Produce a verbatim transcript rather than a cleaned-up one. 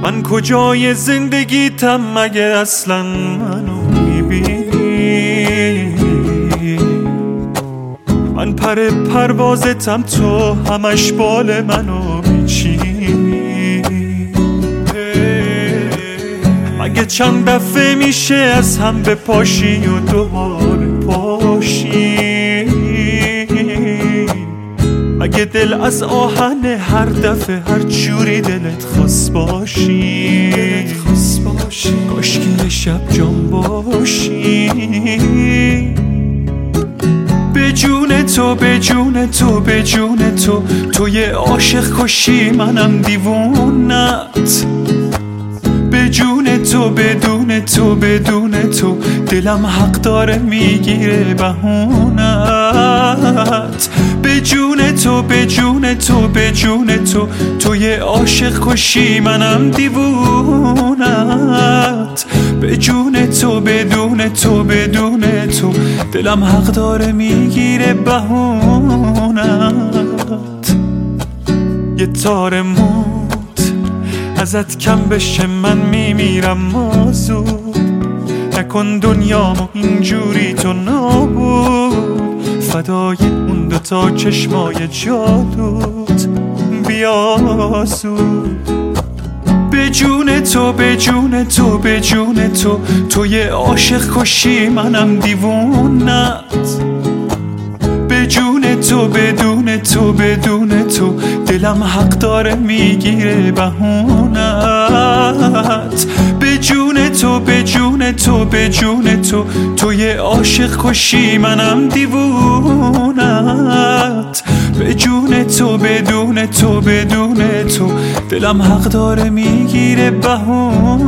من کجای زندگیتم مگه اصلا منو میبینی؟ من پر پروازتم تو همش بال منو میچینی. مگه چند دفعه میشه از هم بپاشی و دوباره پاشی؟ مگه دل از آهن هر دفعه هر جوری دلت خواست باشی؟ کاشکی شب جان باشی. به جون تو به جون تو به جون تو، تو یه عاشق کشی منم دیوونت. به جون تو بدون تو بدون تو، دلم حق داره میگیره بهونت. به جون تو به جون تو به جون تو، تو یه عاشق کشی منم دیوونت. به جون تو بدون تو بدون تو، دلم حق داره میگیره بهونت. یه تار موت ازت کم بشه من میمیرم مازود. نکن دنیامو اینجوری تو نابود، فدای اون دوتا چشمای جادوت بیا زود. به جون تو به جون تو به جون تو، تو یه عاشق کشی منم دیوونت. به جون تو بدون تو بدون تو، دلم حق داره میگیره بهونت. به جون تو به جون تو به جون تو، تو یه عاشق کشی منم دیوونت. به جون تو بدون تو بدون تو، دلم حق داره میگیره بهونت.